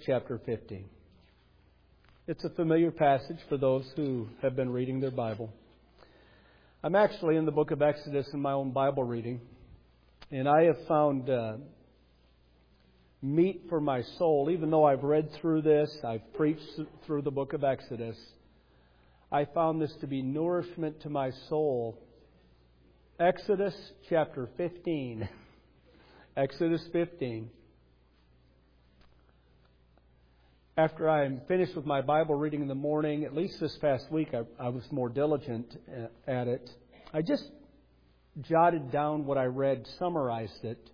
chapter 15. It's a familiar passage for those who have been reading their Bible. I'm actually in the book of Exodus in my own Bible reading, and I have found meat for my soul. Even though I've read through this, I've preached through the book of Exodus, I found this to be nourishment to my soul. Exodus chapter 15. Exodus 15. After I'm finished with my Bible reading in the morning, at least this past week, I was more diligent at it. I just jotted down what I read, summarized it,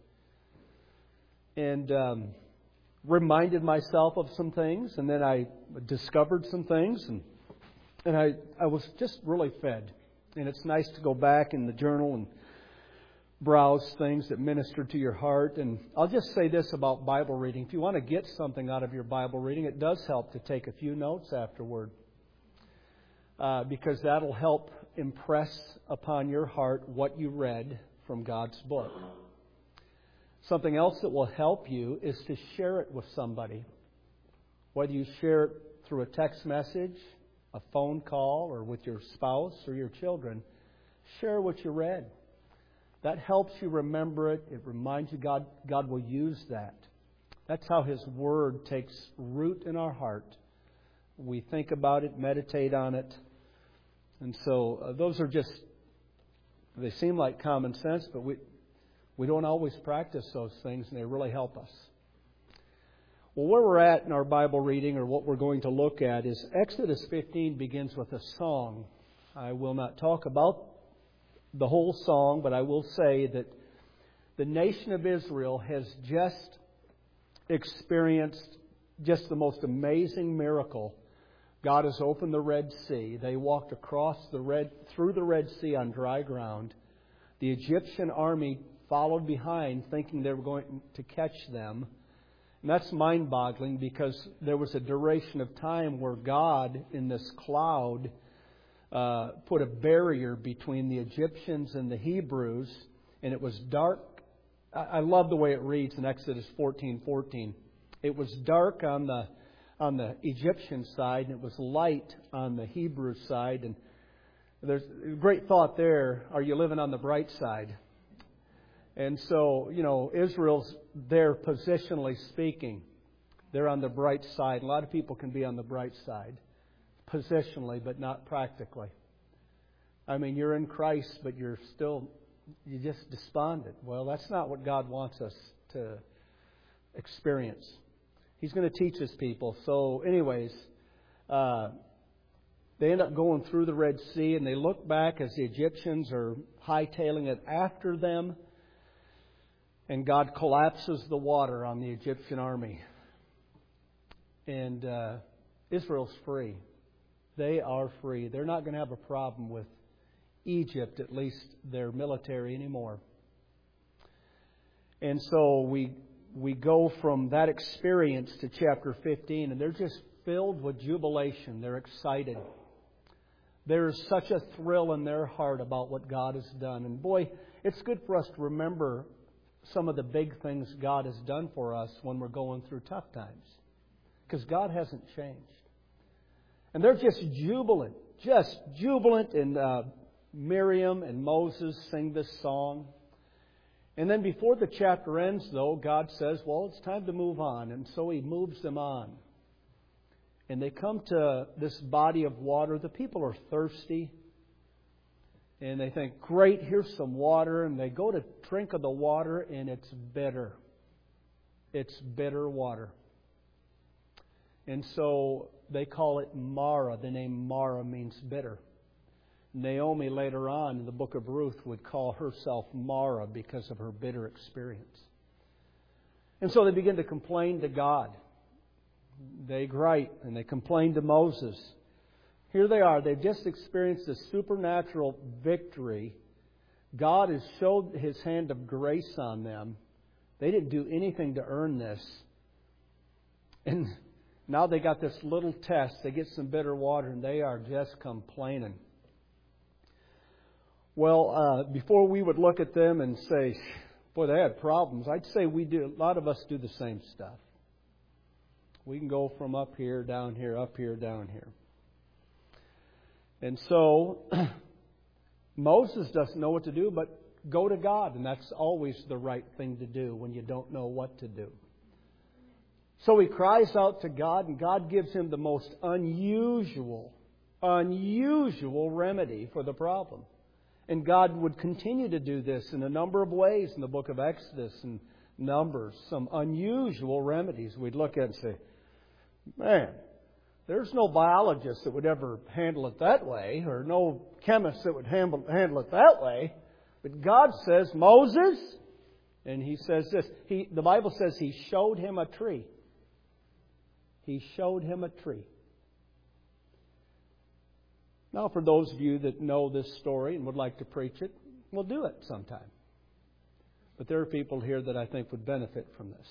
and reminded myself of some things, and then I discovered some things, and I was just really fed. And it's nice to go back in the journal and browse things that minister to your heart. And I'll just say this about Bible reading. If you want to get something out of your Bible reading, it does help to take a few notes afterward, because that'll help impress upon your heart what you read from God's book. Something else that will help you is to share it with somebody. Whether you share it through a text message, a phone call, or with your spouse or your children, share what you read. That helps you remember it. It reminds you God will use that. That's how His Word takes root in our heart. We think about it, meditate on it. And so those are just, they seem like common sense, but we don't always practice those things, and they really help us. Well, where we're at in our Bible reading, or what we're going to look at, is Exodus 15 begins with a song. I will not talk about the whole song, but I will say that the nation of Israel has just experienced just the most amazing miracle. God has opened the Red Sea. They walked through the Red Sea on dry ground. The Egyptian army followed behind, thinking they were going to catch them. And that's mind-boggling, because there was a duration of time where God, in this cloud, put a barrier between the Egyptians and the Hebrews, and it was dark. I love the way it reads in Exodus 14:14. It was dark on the Egyptian side, and it was light on the Hebrew side. And there's a great thought there. Are you living on the bright side? And so, Israel's there positionally speaking. They're on the bright side. A lot of people can be on the bright side positionally, but not practically. I mean, you're in Christ, but you're just despondent. Well, that's not what God wants us to experience. He's going to teach His people. So anyways, they end up going through the Red Sea, and they look back as the Egyptians are hightailing it after them, and God collapses the water on the Egyptian army. And Israel's free. They are free. They're not going to have a problem with Egypt, at least their military, anymore. And so we go from that experience to chapter 15, and they're just filled with jubilation. They're excited. There's such a thrill in their heart about what God has done. And boy, it's good for us to remember some of the big things God has done for us when we're going through tough times, because God hasn't changed. And they're just jubilant. And Miriam and Moses sing this song. And then before the chapter ends, though, God says, well, it's time to move on. And so He moves them on. And they come to this body of water. The people are thirsty. And they think, great, here's some water. And they go to drink of the water, and it's bitter. It's bitter water. And so they call it Mara. The name Mara means bitter. Naomi later on in the book of Ruth would call herself Mara because of her bitter experience. And so they begin to complain to God. They gripe and they complain to Moses. Here they are. They've just experienced a supernatural victory. God has showed His hand of grace on them. They didn't do anything to earn this. And now they got this little test. They get some bitter water, and they are just complaining. Well, before we would look at them and say, boy, they had problems, I'd say a lot of us do the same stuff. We can go from up here, down here, up here, down here. And so, Moses doesn't know what to do, but go to God. And that's always the right thing to do when you don't know what to do. So he cries out to God, and God gives him the most unusual remedy for the problem. And God would continue to do this in a number of ways in the book of Exodus and Numbers. Some unusual remedies we'd look at and say, man, there's no biologist that would ever handle it that way, or no chemist that would handle it that way. But God says, Moses, and He says this. The Bible says He showed him a tree. He showed him a tree. Now, for those of you that know this story and would like to preach it, we'll do it sometime. But there are people here that I think would benefit from this.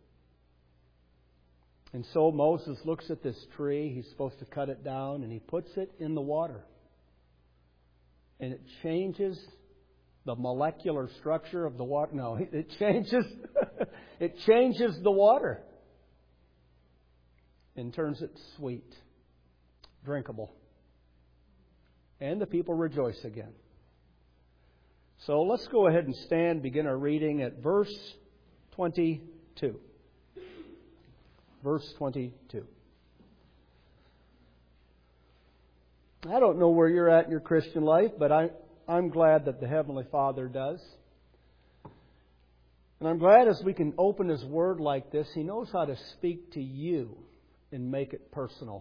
And so Moses looks at this tree. He's supposed to cut it down, and he puts it in the water. And it changes the molecular structure of the water. No, it changes the water and turns it sweet, drinkable. And the people rejoice again. So let's go ahead and stand, begin our reading at verse 22. Verse 22. I don't know where you're at in your Christian life, but I'm glad that the Heavenly Father does. And I'm glad as we can open His Word like this, He knows how to speak to you and make it personal.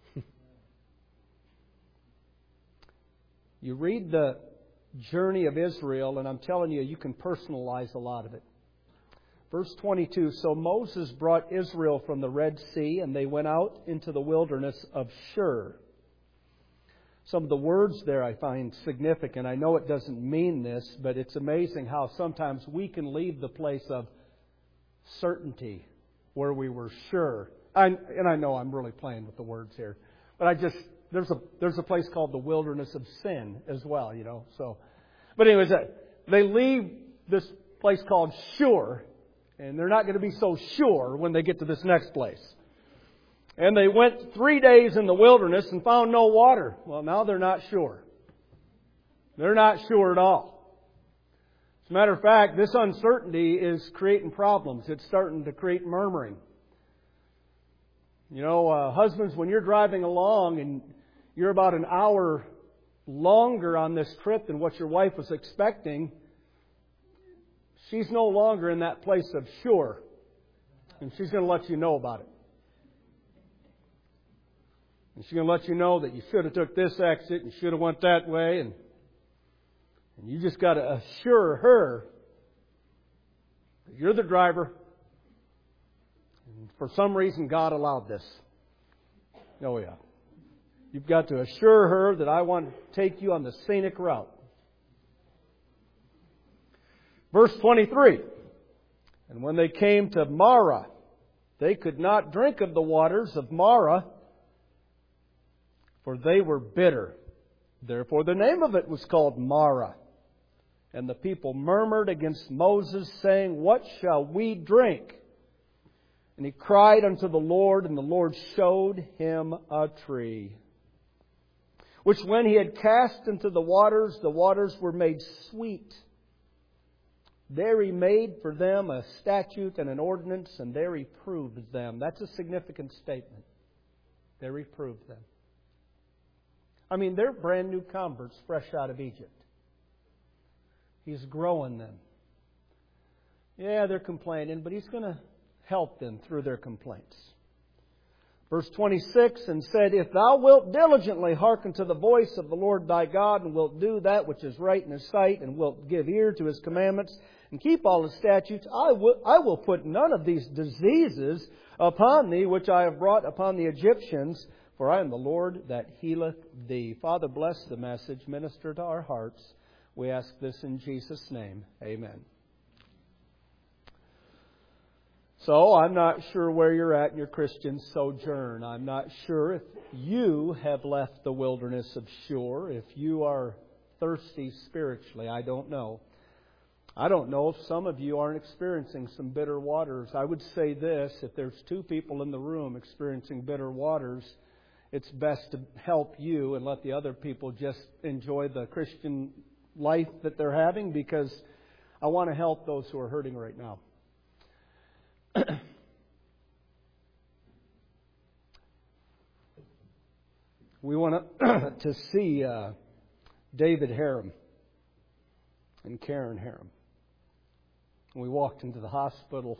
You read the journey of Israel, and I'm telling you, you can personalize a lot of it. Verse 22, so Moses brought Israel from the Red Sea, and they went out into the wilderness of Shur. Some of the words there I find significant. I know it doesn't mean this, but it's amazing how sometimes we can leave the place of certainty where we were sure. And I know I'm really playing with the words here, but there's a place called the wilderness of sin as well, you know. So, but anyways, they leave this place called Shur, and they're not going to be so sure when they get to this next place. And they went 3 days in the wilderness and found no water. Well, now they're not sure. They're not sure at all. As a matter of fact, this uncertainty is creating problems. It's starting to create murmuring. You know, husbands, when you're driving along and you're about an hour longer on this trip than what your wife was expecting, she's no longer in that place of sure. And she's going to let you know about it. And she's going to let you know that you should have took this exit and should have went that way. And you just got to assure her that you're the driver. And for some reason, God allowed this. Oh, yeah. You've got to assure her that I want to take you on the scenic route. Verse 23. And when they came to Marah, they could not drink of the waters of Marah, for they were bitter. Therefore the name of it was called Marah. And the people murmured against Moses, saying, what shall we drink? And he cried unto the Lord, and the Lord showed him a tree, which when he had cast into the waters were made sweet. There he made for them a statute and an ordinance, and there he proved them. That's a significant statement. There he proved them. I mean, they're brand new converts fresh out of Egypt. He's growing them. Yeah, they're complaining, but He's going to help them through their complaints. Verse 26, and said, if thou wilt diligently hearken to the voice of the Lord thy God, and wilt do that which is right in His sight, and wilt give ear to His commandments, and keep all His statutes, I will put none of these diseases upon thee, which I have brought upon the Egyptians, for I am the Lord that healeth thee. Father, bless the message, minister to our hearts. We ask this in Jesus' name. Amen. So, I'm not sure where you're at in your Christian sojourn. I'm not sure if you have left the wilderness of Shur, if you are thirsty spiritually. I don't know. I don't know if some of you aren't experiencing some bitter waters. I would say this, if there's two people in the room experiencing bitter waters, it's best to help you and let the other people just enjoy the Christian life that they're having, because I want to help those who are hurting right now. We want to see David Harum and Karen Harum. When we walked into the hospital,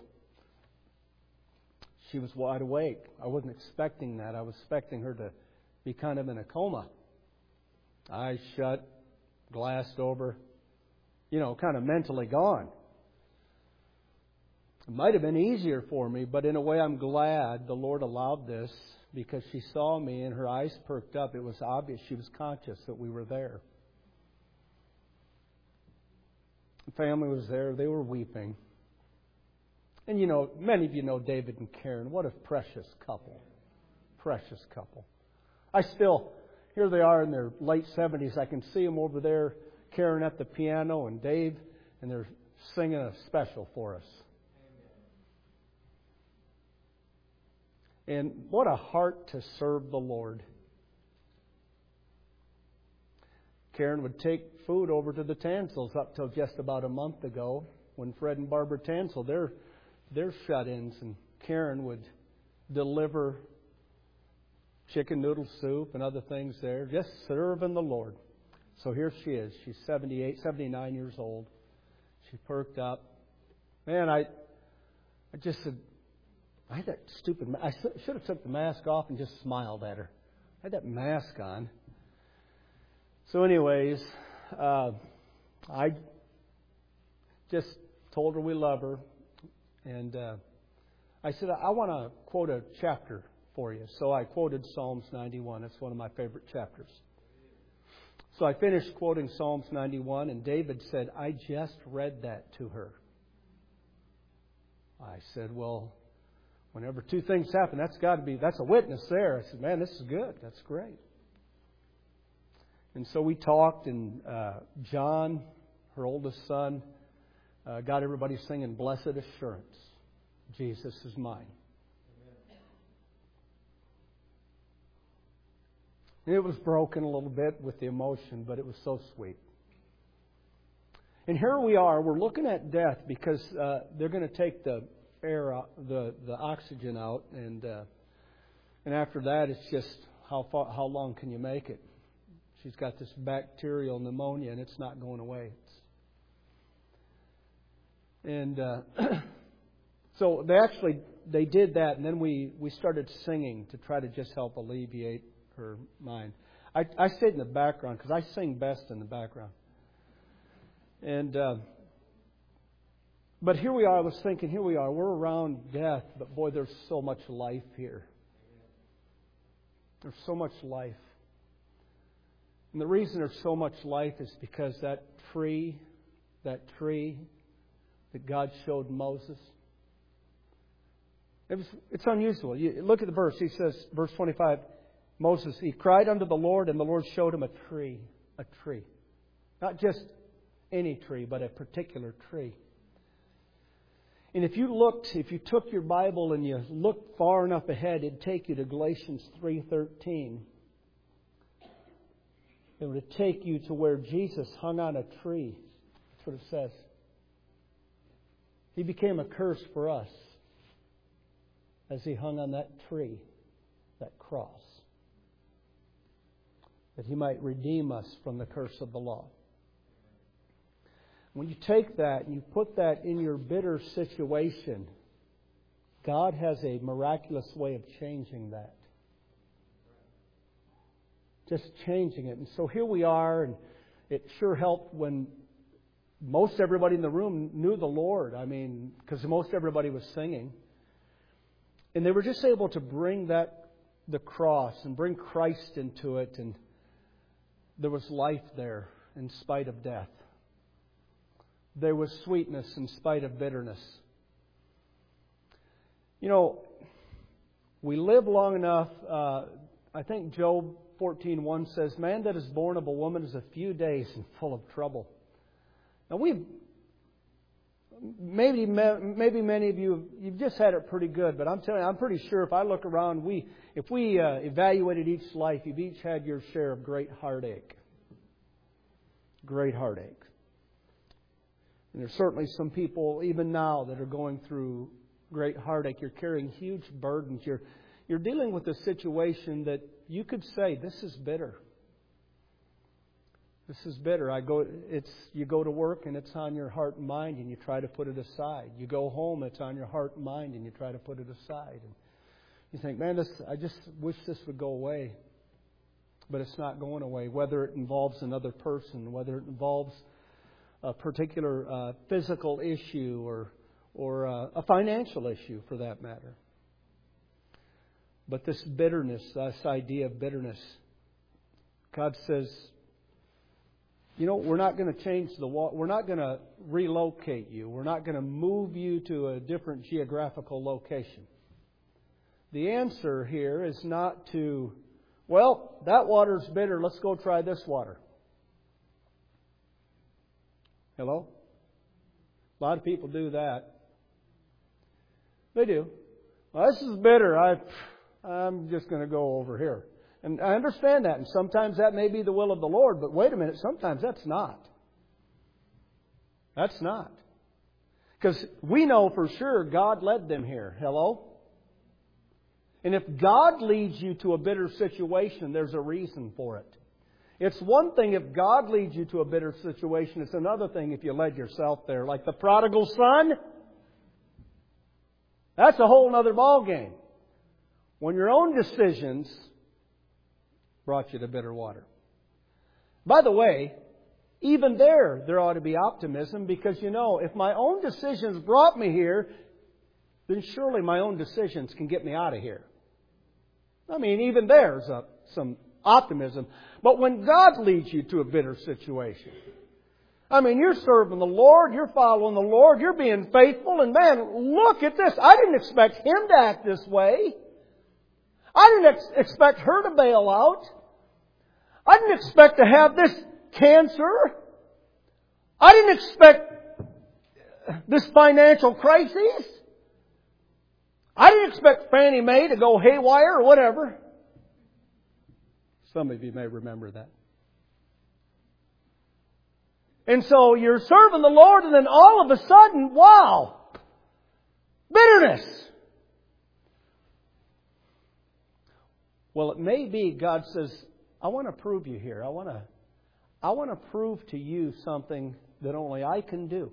she was wide awake. I wasn't expecting that. I was expecting her to be kind of in a coma. Eyes shut, glassed over, kind of mentally gone. It might have been easier for me, but in a way I'm glad the Lord allowed this, because she saw me and her eyes perked up. It was obvious she was conscious that we were there. The family was there. They were weeping. And many of you know David and Karen. What a precious couple. Precious couple. Here they are in their late 70s. I can see them over there, Karen at the piano and Dave, and they're singing a special for us. And what a heart to serve the Lord. Karen would take food over to the Tansels up till just about a month ago, when Fred and Barbara Tansel, they're shut-ins, and Karen would deliver chicken noodle soup and other things there, just serving the Lord. So here she is. She's 79 years old. She perked up. Man, I just said, I had that stupid... I should have took the mask off and just smiled at her. I had that mask on. So anyways, I just told her we love her. And I said, I want to quote a chapter for you. So I quoted Psalms 91. It's one of my favorite chapters. So I finished quoting Psalms 91, and David said, I just read that to her. I said, well, whenever two things happen, that's a witness there. I said, man, this is good. That's great. And so we talked, and John, her oldest son, got everybody singing Blessed Assurance. Jesus is mine. And it was broken a little bit with the emotion, but it was so sweet. And here we are. We're looking at death, because they're going to take the air out, the oxygen out, and after that, it's just how long can you make it? She's got this bacterial pneumonia, and it's not going away. And so they did that, and then we started singing to try to just help alleviate her mind. I stayed in the background because I sing best in the background. And but here we are. I was thinking, here we are. We're around death, but boy, there's so much life here. There's so much life. And the reason there's so much life is because that tree that God showed Moses, it's unusual. You look at the verse. He says, verse 25, Moses, he cried unto the Lord, and the Lord showed him a tree. A tree. Not just any tree, but a particular tree. And if you took your Bible and you looked far enough ahead, it'd take you to Galatians 3:13. It would take you to where Jesus hung on a tree. That's what it says. He became a curse for us as He hung on that tree, that cross, that He might redeem us from the curse of the law. When you take that and you put that in your bitter situation, God has a miraculous way of changing that. Just changing it. And so here we are, and it sure helped when most everybody in the room knew the Lord. I mean, because most everybody was singing. And they were just able to bring the cross and bring Christ into it. And there was life there in spite of death. There was sweetness in spite of bitterness. We live long enough. I think Job 14:1 says, man that is born of a woman is a few days and full of trouble. Now maybe many of you've just had it pretty good, but I'm telling you, I'm pretty sure if I look around, if we evaluated each life, you've each had your share of great heartache. Great heartache. And there's certainly some people, even now, that are going through great heartache. You're carrying huge burdens. You're dealing with a situation that you could say, this is bitter. This is bitter. You go to work and it's on your heart and mind and you try to put it aside. You go home, it's on your heart and mind and you try to put it aside. And you think, man, I just wish this would go away. But it's not going away. Whether it involves another person, whether it involves a particular physical issue or a financial issue for that matter. But this bitterness, this idea of bitterness, God says, we're not going to change the wall. We're not going to relocate you. We're not going to move you to a different geographical location. The answer here is not to, well, that water's bitter. Let's go try this water. Hello? A lot of people do that. They do. Well, this is bitter. I'm just going to go over here. And I understand that. And sometimes that may be the will of the Lord. But wait a minute. Sometimes that's not. That's not. Because we know for sure God led them here. Hello? And if God leads you to a bitter situation, there's a reason for it. It's one thing if God leads you to a bitter situation. It's another thing if you led yourself there. Like the prodigal son. That's a whole other ballgame. When your own decisions brought you to bitter water. By the way, even there ought to be optimism because, if my own decisions brought me here, then surely my own decisions can get me out of here. I mean, even there's some optimism. But when God leads you to a bitter situation, you're serving the Lord, you're following the Lord, you're being faithful, and man, look at this. I didn't expect him to act this way. I didn't expect her to bail out. I didn't expect to have this cancer. I didn't expect this financial crisis. I didn't expect Fannie Mae to go haywire or whatever. Some of you may remember that. And so you're serving the Lord and then all of a sudden, wow, bitterness. Well, it may be God says, I want to prove you here. I want to prove to you something that only I can do.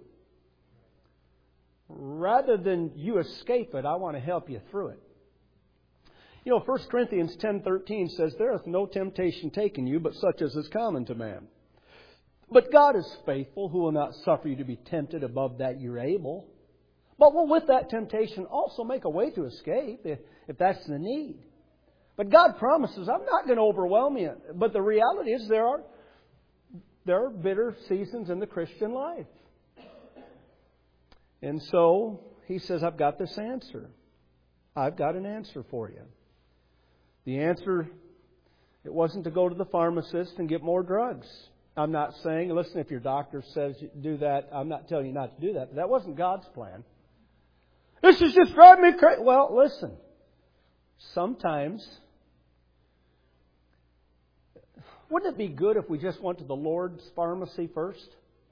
Rather than you escape it, I want to help you through it. 1 Corinthians 10:13 says, there is no temptation taken you, but such as is common to man. But God is faithful, who will not suffer you to be tempted above that you're able. But will with that temptation also make a way to escape, if that's the need. But God promises, I'm not going to overwhelm you. But the reality is there are bitter seasons in the Christian life. And so He says, I've got this answer. I've got an answer for you. The answer, it wasn't to go to the pharmacist and get more drugs. I'm not saying, listen, if your doctor says do that, I'm not telling you not to do that. But that wasn't God's plan. This is just driving me crazy. Well, listen. Sometimes, wouldn't it be good if we just went to the Lord's pharmacy first?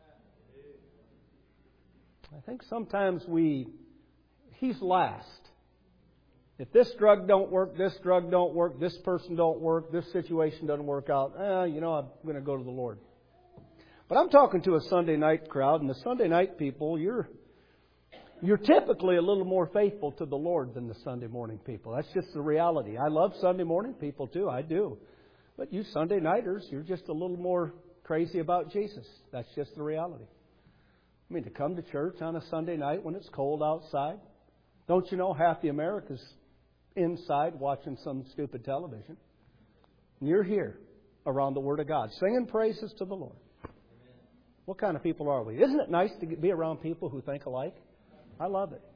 I think sometimes He's last. If this drug don't work, this drug don't work, this person don't work, this situation doesn't work out, I'm going to go to the Lord. But I'm talking to a Sunday night crowd, and the Sunday night people, you're typically a little more faithful to the Lord than the Sunday morning people. That's just the reality. I love Sunday morning people too, I do. But you Sunday nighters, you're just a little more crazy about Jesus. That's just the reality. To come to church on a Sunday night when it's cold outside. Don't you know half the America's inside watching some stupid television? And you're here around the Word of God, singing praises to the Lord. What kind of people are we? Isn't it nice to be around people who think alike? I love it.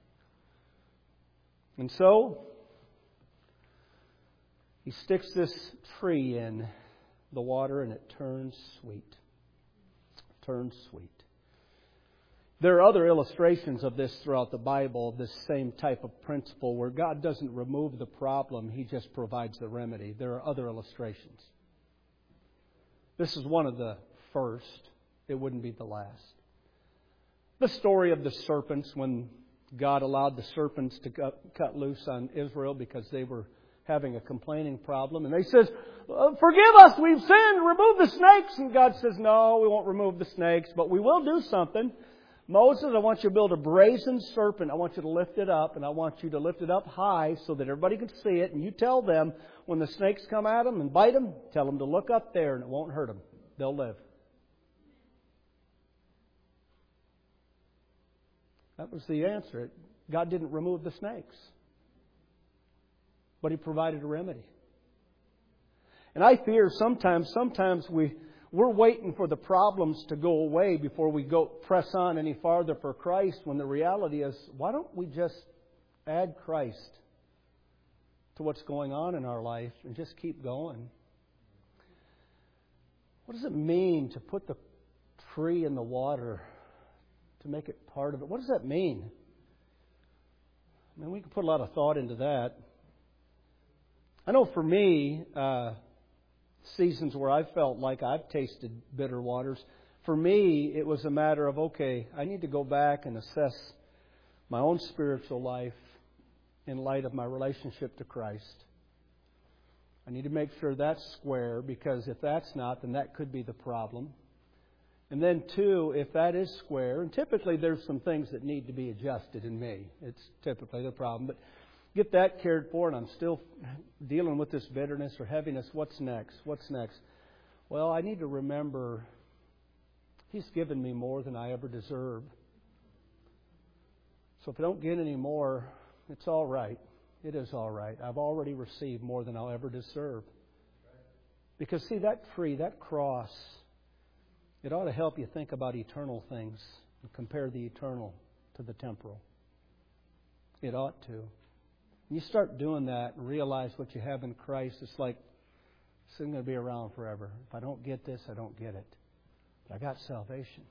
And so, He sticks this tree in the water and it turns sweet. Turns sweet. There are other illustrations of this throughout the Bible, this same type of principle where God doesn't remove the problem, He just provides the remedy. There are other illustrations. This is one of the first. It wouldn't be the last. The story of the serpents, when God allowed the serpents to cut loose on Israel because they were having a complaining problem. And they says, "Forgive us, we've sinned, remove the snakes." And God says, "No, we won't remove the snakes, but we will do something. Moses, I want you to build a brazen serpent. I want you to lift it up, and I want you to lift it up high so that everybody can see it. And you tell them, when the snakes come at them and bite them, tell them to look up there and it won't hurt them. They'll live." That was the answer. God didn't remove the snakes, but He provided a remedy. And I fear sometimes we're waiting for the problems to go away before we go press on any farther for Christ, when the reality is, why don't we just add Christ to what's going on in our life and just keep going? What does it mean to put the tree in the water, to make it part of it? What does that mean? I mean, we can put a lot of thought into that. I know for me, seasons where I felt like I've tasted bitter waters, for me, it was a matter of, okay, I need to go back and assess my own spiritual life in light of my relationship to Christ. I need to make sure that's square, because if that's not, then that could be the problem. And then, two, if that is square, and typically there's some things that need to be adjusted in me. It's typically the problem. But get that cared for, and I'm still dealing with this bitterness or heaviness. What's next? What's next? Well, I need to remember He's given me more than I ever deserve. So if I don't get any more, it's all right. It is all right. I've already received more than I'll ever deserve. Because, see, that tree, that cross, it ought to help you think about eternal things and compare the eternal to the temporal. It ought to. You start doing that and realize what you have in Christ. It's like, this isn't going to be around forever. If I don't get this, I don't get it. But I got salvation.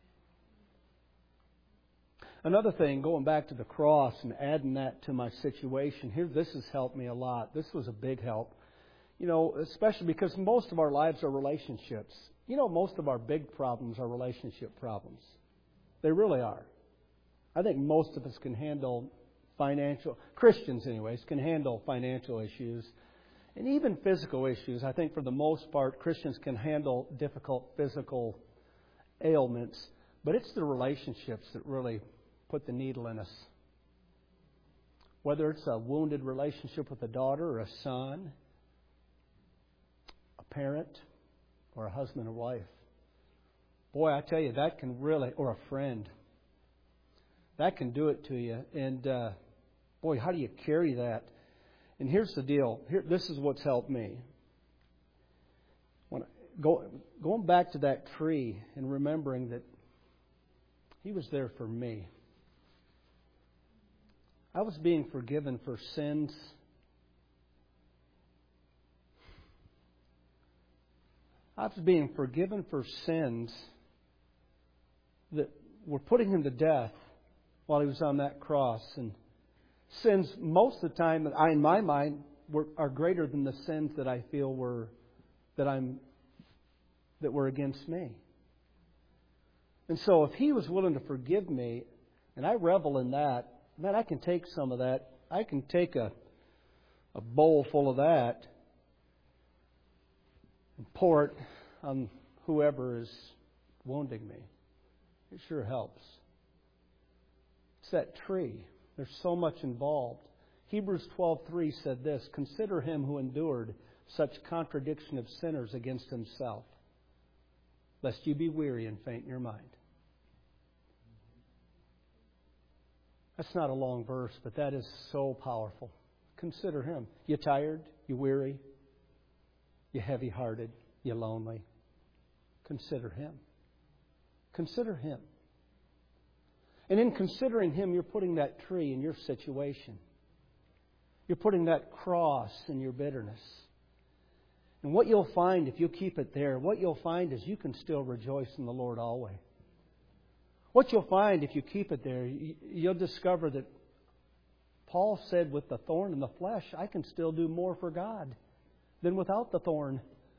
Another thing, going back to the cross and adding that to my situation, here, this has helped me a lot. This was a big help. You know, especially because most of our lives are relationships. You know, most of our big problems are relationship problems. They really are. I think most of us can handle Christians anyways, can handle financial issues and even physical issues. I think for the most part, Christians can handle difficult physical ailments, but it's the relationships that really put the needle in us. Whether it's a wounded relationship with a daughter or a son, a parent, or a husband or wife. Boy, I tell you, that can really, or a friend, that can do it to you. And boy, how do you carry that? And here's the deal. This is what's helped me. Going back to that tree and remembering that He was there for me. I was being forgiven for sins I was being forgiven for sins that were putting Him to death while He was on that cross. And sins, most of the time, in my mind, are greater than the sins that I feel were against me. And so if He was willing to forgive me, and I revel in that, man, I can take some of that. I can take a bowl full of that and pour it on whoever is wounding me. It sure helps. It's that tree. There's so much involved. Hebrews 12:3 said this, "Consider Him who endured such contradiction of sinners against Himself, lest you be weary and faint in your mind." That's not a long verse, but that is so powerful. Consider Him. You tired? You weary? You heavy-hearted? You lonely? Consider Him. Consider Him. And in considering Him, you're putting that tree in your situation. You're putting that cross in your bitterness. And what you'll find, if you keep it there, what you'll find is you can still rejoice in the Lord always. What you'll find if you keep it there, you'll discover that Paul said with the thorn in the flesh, I can still do more for God than without the thorn.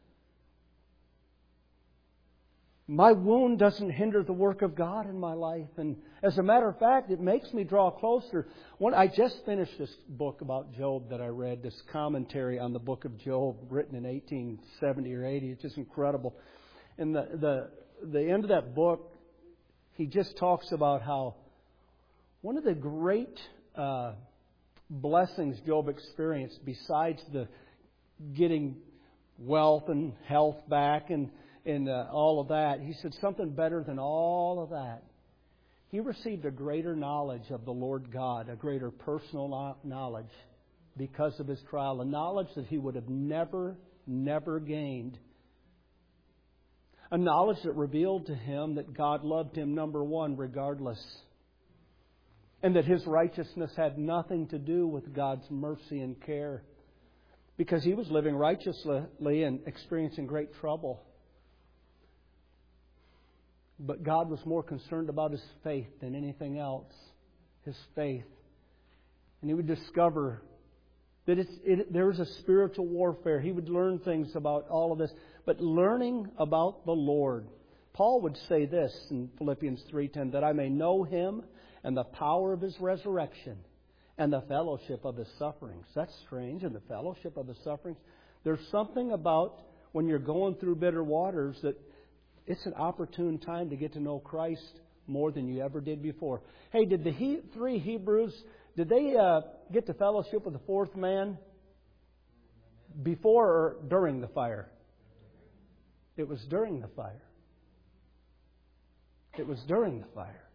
My wound doesn't hinder the work of God in my life. And as a matter of fact, it makes me draw closer. I just finished this book about Job that I read, this commentary on the book of Job written in 1870 or 80. It's just incredible. And the end of that book, he just talks about how one of the great blessings Job experienced, besides the getting wealth and health back and all of that, he said something better than all of that. He received a greater knowledge of the Lord God, a greater personal knowledge because of his trial, a knowledge that he would have never gained. A knowledge that revealed to him that God loved him, number one, regardless. And that his righteousness had nothing to do with God's mercy and care. Because he was living righteously and experiencing great trouble. But God was more concerned about his faith than anything else. His faith. And he would discover that there was a spiritual warfare. He would learn things about all of this. But learning about the Lord. Paul would say this in Philippians 3:10, that I may know Him and the power of His resurrection and the fellowship of His sufferings. That's strange, and the fellowship of His sufferings. There's something about when you're going through bitter waters that it's an opportune time to get to know Christ more than you ever did before. Hey, did the three Hebrews, did they get to fellowship with the fourth man before or during the fire? It was during the fire. It was during the fire.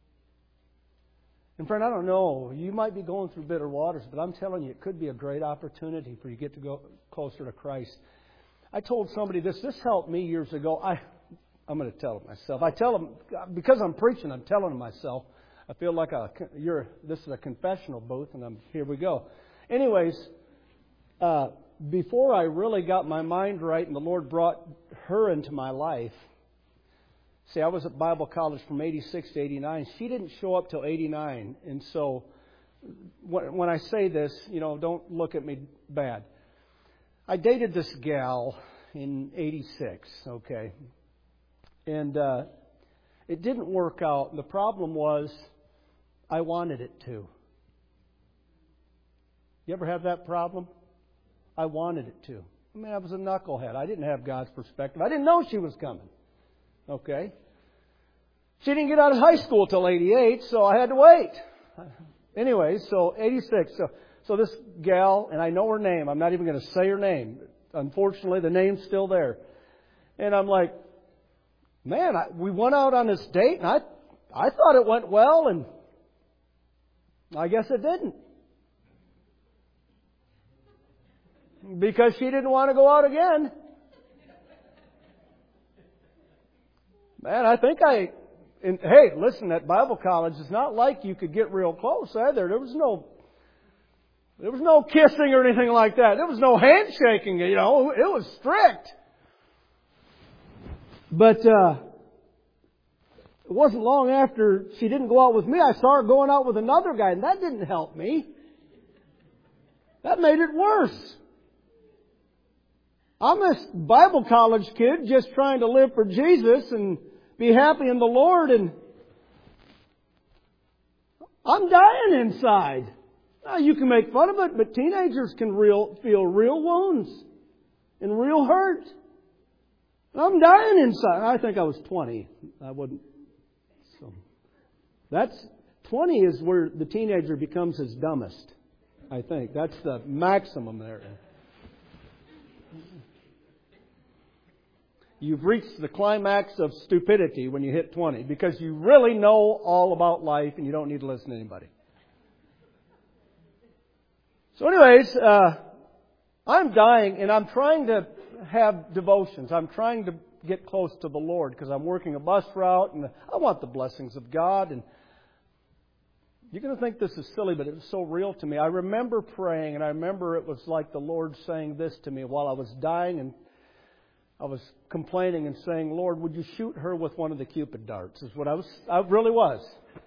And friend, I don't know, you might be going through bitter waters, but I'm telling you, it could be a great opportunity for you to get to go closer to Christ. I told somebody this helped me years ago. I'm going to tell it myself. I tell them, because I'm preaching, I'm telling them myself. I feel like this is a confessional booth, and here we go. Anyways, before I really got my mind right and the Lord brought her into my life, see, I was at Bible college from 86 to 89. She didn't show up till 89. And so when I say this, don't look at me bad. I dated this gal in 86, okay? And it didn't work out. The problem was I wanted it to. You ever have that problem? I wanted it to. I was a knucklehead. I didn't have God's perspective. I didn't know she was coming. Okay? She didn't get out of high school till 88, so I had to wait. Anyway, so 86. So this gal, and I know her name. I'm not even going to say her name. Unfortunately, the name's still there. And I'm like, man, we went out on this date, and I thought it went well, and I guess it didn't. Because she didn't want to go out again. Man, hey, listen, at Bible college, it's not like you could get real close either. There was no kissing or anything like that. There was no handshaking, It was strict. But it wasn't long after she didn't go out with me, I saw her going out with another guy, and that didn't help me. That made it worse. I'm a Bible college kid just trying to live for Jesus and be happy in the Lord, and I'm dying inside. Now, you can make fun of it, but teenagers can feel real wounds and real hurt. I'm dying inside. I think I was 20. I wouldn't. So 20 is where the teenager becomes his dumbest. I think that's the maximum there. You've reached the climax of stupidity when you hit 20 because you really know all about life and you don't need to listen to anybody. So anyways, I'm dying and I'm trying to have devotions. I'm trying to get close to the Lord because I'm working a bus route and I want the blessings of God. And you're going to think this is silly, but it was so real to me. I remember praying, and I remember it was like the Lord saying this to me while I was dying, and I was complaining and saying, Lord, would you shoot her with one of the Cupid darts? Is what I really was.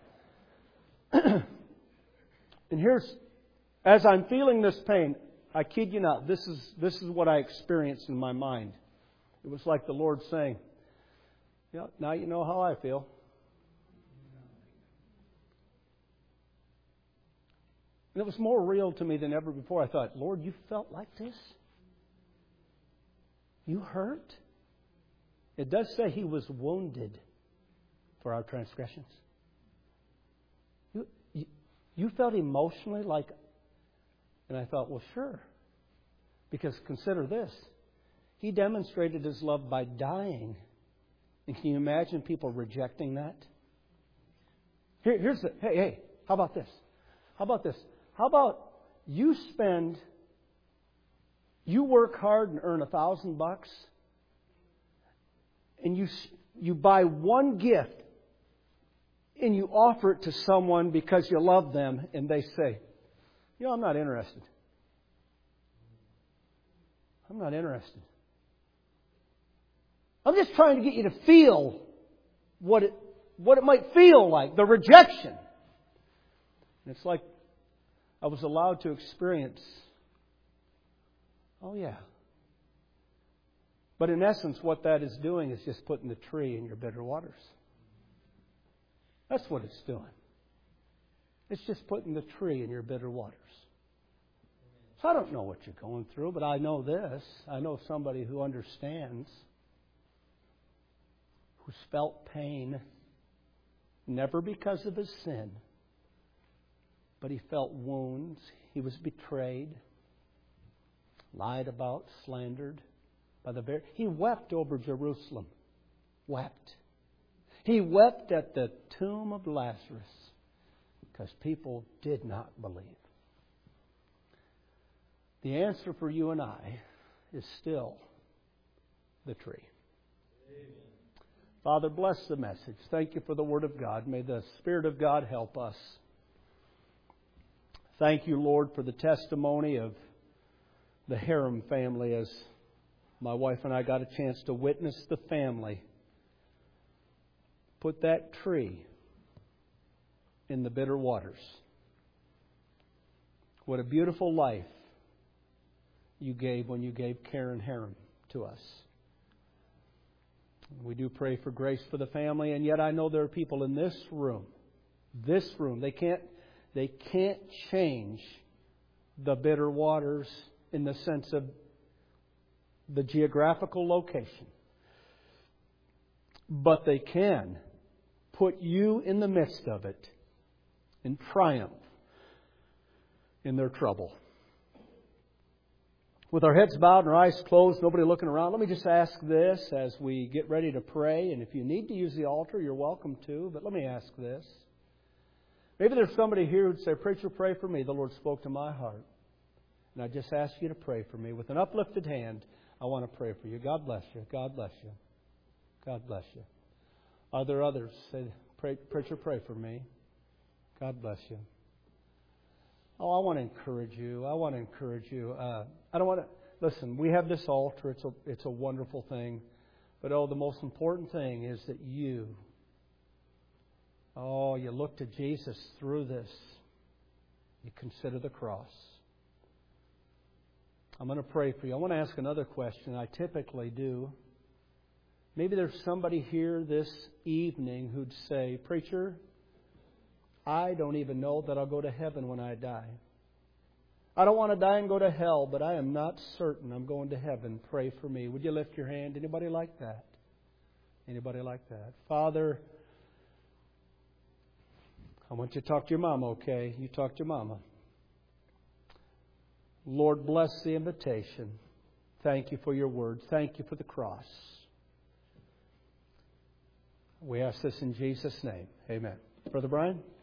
And as I'm feeling this pain, I kid you not, this is what I experienced in my mind. It was like the Lord saying, yeah, now you know how I feel. And it was more real to me than ever before. I thought, Lord, you felt like this? You hurt? It does say He was wounded for our transgressions. You felt emotionally like... And I thought, well, sure. Because consider this. He demonstrated His love by dying. And can you imagine people rejecting that? Hey, how about this? How about this? How about you work hard and earn $1,000 and you buy one gift and you offer it to someone because you love them and they say, I'm not interested. I'm not interested. I'm just trying to get you to feel what it might feel like, the rejection. And it's like I was allowed to experience, oh yeah. But in essence, what that is doing is just putting the tree in your bitter waters. That's what it's doing. It's just putting the tree in your bitter waters. So I don't know what you're going through, but I know this. I know somebody who understands, who's felt pain, never because of his sin, but he felt wounds. He was betrayed, lied about, slandered by the very... He wept over Jerusalem. Wept. He wept at the tomb of Lazarus because people did not believe. The answer for you and I is still the tree. Amen. Father, bless the message. Thank you for the Word of God. May the Spirit of God help us. Thank you, Lord, for the testimony of the Harem family as my wife and I got a chance to witness the family put that tree in the bitter waters. What a beautiful life you gave when you gave Karen Harem to us. We do pray for grace for the family, and yet I know there are people in this room, they can't change the bitter waters in the sense of the geographical location. But they can put you in the midst of it and triumph in their trouble. With our heads bowed and our eyes closed, nobody looking around, let me just ask this as we get ready to pray. And if you need to use the altar, you're welcome to. But let me ask this. Maybe there's somebody here who'd say, Preacher, pray for me. The Lord spoke to my heart. And I just ask you to pray for me. With an uplifted hand, I want to pray for you. God bless you. God bless you. God bless you. Are there others? Say, Preacher, pray for me. God bless you. Oh, I want to encourage you. I don't want to... Listen, we have this altar. It's a wonderful thing. But the most important thing is that you look to Jesus through this. You consider the cross. I'm going to pray for you. I want to ask another question. I typically do. Maybe there's somebody here this evening who'd say, Preacher, I don't even know that I'll go to heaven when I die. I don't want to die and go to hell, but I am not certain I'm going to heaven. Pray for me. Would you lift your hand? Anybody like that? Anybody like that? Father, I want you to talk to your mama, okay? You talk to your mama. Lord, bless the invitation. Thank you for your word. Thank you for the cross. We ask this in Jesus' name. Amen. Brother Brian?